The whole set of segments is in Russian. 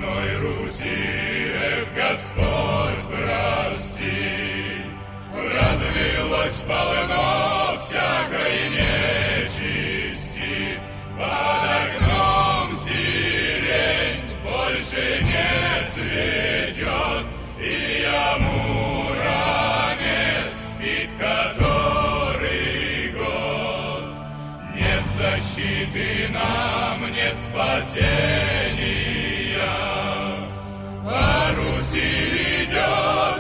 грешной Руси, Господь, прости. Разлилось полно всякой нечисти, под окном сирень больше не цветет, Илья Муромец спит который год. Нет защиты нам, нет спасения, по Руси идет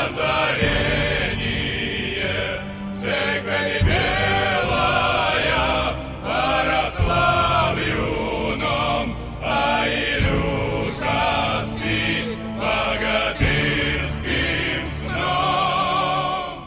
разорение. Церковь белая поросла в юном, а Илюша спит богатырским сном.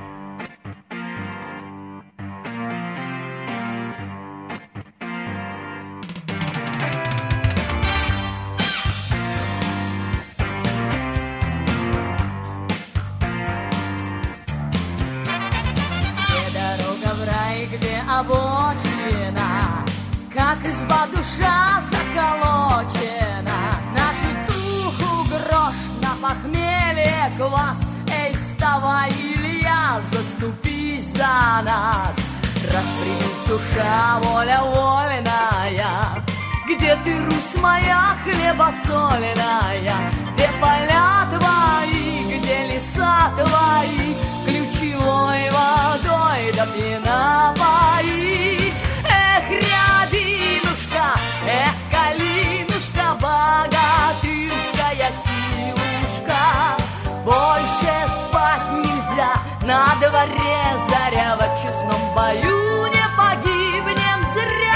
Где обочина, как изба душа заколочена, на житуху грош, на похмелье квас. Эй, вставай, Илья, заступись за нас. Распрямись, душа, воля вольная. Где ты, Русь моя, хлебосольная? Где поля твои, где леса твои, ключевой водой до пьяна пои? Эх, рябинушка, эх, калинушка, богатырская силушка. Больше спать нельзя, на дворе заря, в честном бою не погибнем зря.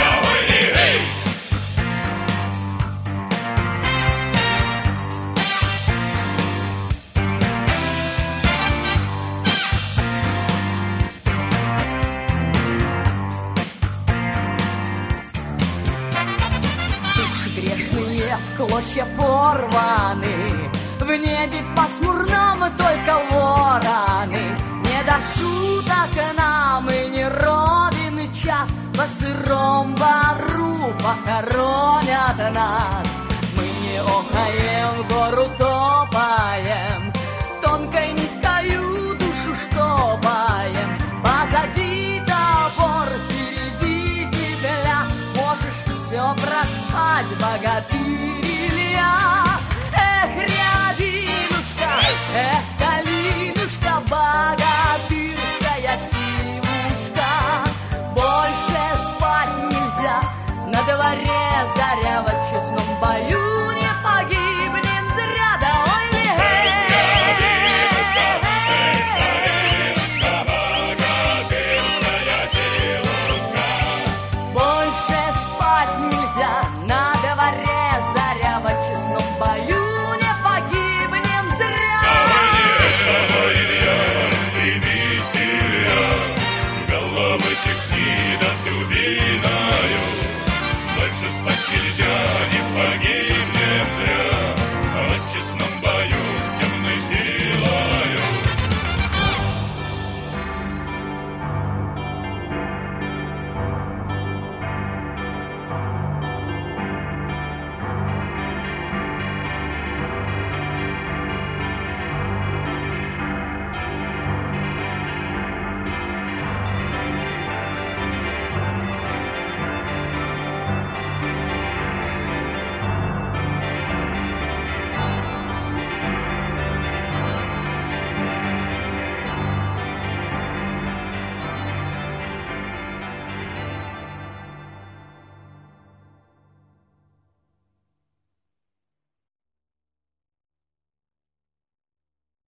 В клочья порваны, в небе пасмурном только вороны. Не до шуток нам и не ровен час, по сыром бару похоронят нас. Мы не охаем